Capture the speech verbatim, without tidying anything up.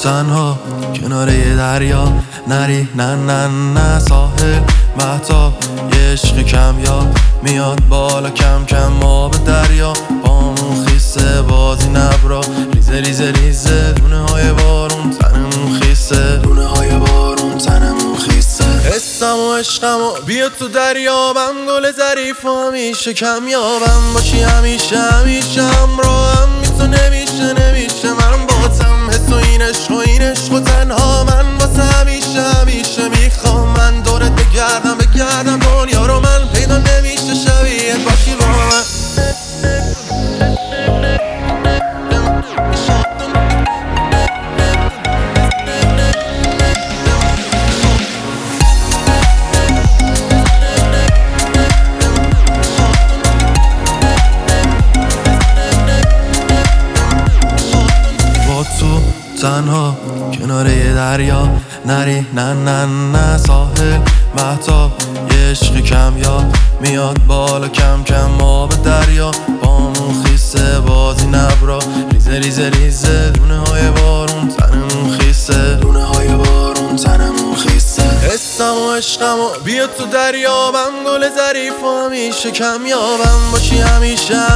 تنها کنار یه دریا نری نه نه نه ساحل مهتاب یه عشق کمیاب میاد بالا کم کم آب دریا پامون خیسه بازی نبرا ریزه ریزه ریزه دونه های بارون تنمون خیسه دونه های بارون تنمون خیسه حسم و عشقم و بیا تو دریابم گل ظریف و همیشه کمیابم باشی همیشه همیشه همراهم تو نمیشه نمیشه من باتم حس و این عشق و این عشق و تنها من واسه همیشه همیشه میخوام من دورت بگردم بگردم دنیا رو من پیدا نمیشه شبیه باشی با من تو تنها کنار یه دریا نری نه نه نه ساحل مهتاب یه عشق کمیاب میاد بالا کم کم آب دریا پامون خیسه بازی نبرا ریزه ریزه ریزه دونه های بارون تنمون خیسه دونه های بارون تنمون خیسه حسم و عشقم و بیا تو دریابم گل ظریف و همیشه کمیابم باشی همیشه